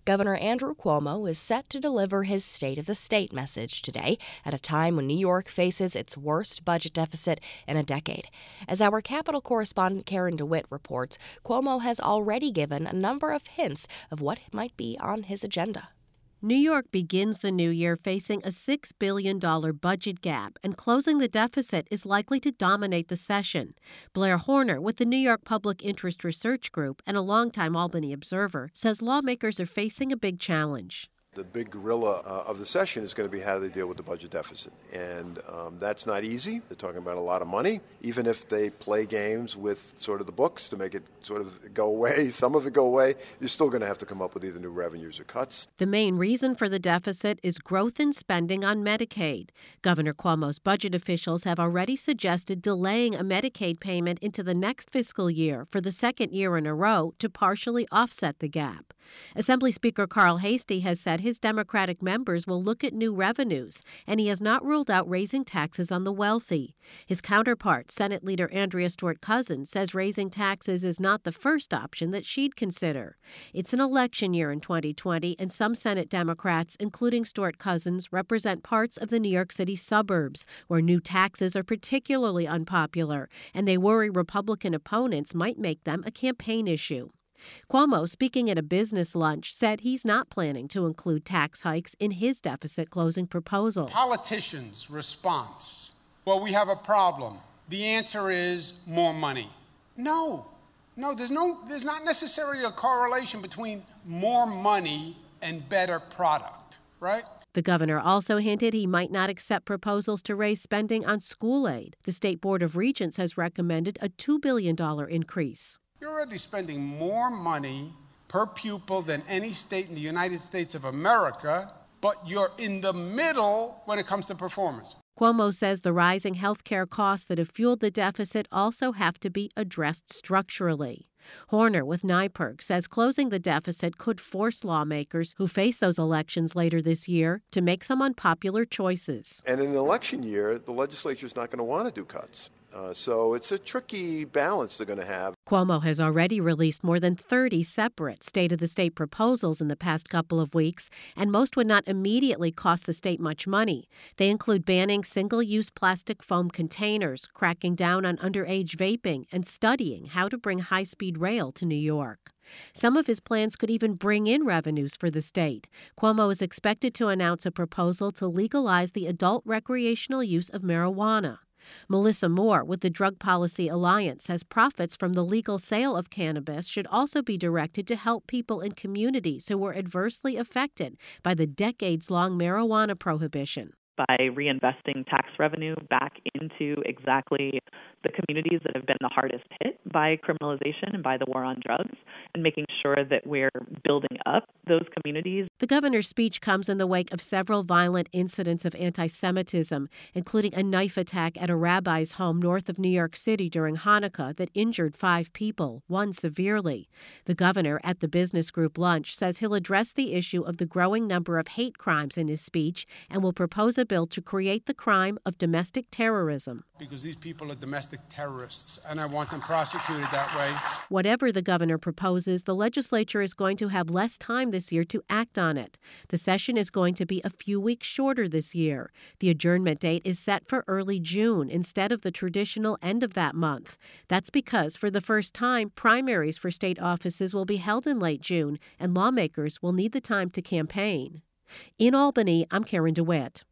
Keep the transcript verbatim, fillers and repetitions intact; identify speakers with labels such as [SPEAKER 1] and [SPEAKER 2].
[SPEAKER 1] Governor Andrew Cuomo is set to deliver his State of the State message today at a time when New York faces its worst budget deficit in a decade. As our Capitol correspondent Karen DeWitt reports, Cuomo has already given a number of hints of what might be on his agenda.
[SPEAKER 2] New York begins the new year facing a six billion dollars budget gap, and closing the deficit is likely to dominate the session. Blair Horner, with the New York Public Interest Research Group and a longtime Albany observer, says lawmakers are facing a big challenge.
[SPEAKER 3] The big gorilla uh, of the session is going to be how do they deal with the budget deficit. And um, that's not easy. They're talking about a lot of money. Even if they play games with sort of the books to make it sort of go away, some of it go away, you're still going to have to come up with either new revenues or cuts.
[SPEAKER 2] The main reason for the deficit is growth in spending on Medicaid. Governor Cuomo's budget officials have already suggested delaying a Medicaid payment into the next fiscal year for the second year in a row to partially offset the gap. Assembly Speaker Carl Heastie has said his Democratic members will look at new revenues, and he has not ruled out raising taxes on the wealthy. His counterpart, Senate Leader Andrea Stewart-Cousins, says raising taxes is not the first option that she'd consider. It's an election year in twenty twenty, and some Senate Democrats, including Stewart-Cousins, represent parts of the New York City suburbs, where new taxes are particularly unpopular, and they worry Republican opponents might make them a campaign issue. Cuomo, speaking at a business lunch, said he's not planning to include tax hikes in his deficit closing proposal.
[SPEAKER 4] Politicians' response, well, we have a problem. The answer is more money. No, no, there's no, there's not necessarily a correlation between more money and better product, right?
[SPEAKER 2] The governor also hinted he might not accept proposals to raise spending on school aid. The State Board of Regents has recommended a two billion dollars increase.
[SPEAKER 4] You're already spending more money per pupil than any state in the United States of America, but you're in the middle when it comes to performance.
[SPEAKER 2] Cuomo says the rising health care costs that have fueled the deficit also have to be addressed structurally. Horner with NYPIRG says closing the deficit could force lawmakers who face those elections later this year to make some unpopular choices.
[SPEAKER 3] And in an election year, the legislature is not going to want to do cuts. Uh, so it's a tricky balance they're going to have.
[SPEAKER 2] Cuomo has already released more than thirty separate state-of-the-state proposals in the past couple of weeks, and most would not immediately cost the state much money. They include banning single-use plastic foam containers, cracking down on underage vaping, and studying how to bring high-speed rail to New York. Some of his plans could even bring in revenues for the state. Cuomo is expected to announce a proposal to legalize the adult recreational use of marijuana. Melissa Moore with the Drug Policy Alliance says profits from the legal sale of cannabis should also be directed to help people in communities who were adversely affected by the decades-long marijuana prohibition.
[SPEAKER 5] By reinvesting tax revenue back into exactly the communities that have been the hardest hit by criminalization and by the war on drugs, and making sure that we're building up those communities.
[SPEAKER 2] The governor's speech comes in the wake of several violent incidents of anti-Semitism, including a knife attack at a rabbi's home north of New York City during Hanukkah that injured five people, one severely. The governor, at the business group lunch, says he'll address the issue of the growing number of hate crimes in his speech and will propose a bill to create the crime of domestic terrorism.
[SPEAKER 4] Because these people are domestic terrorists, and I want them prosecuted that way.
[SPEAKER 2] Whatever the governor proposes, the legislature is going to have less time this year to act on it. The session is going to be a few weeks shorter this year. The adjournment date is set for early June instead of the traditional end of that month. That's because, for the first time, primaries for state offices will be held in late June, and lawmakers will need the time to campaign. In Albany, I'm Karen DeWitt.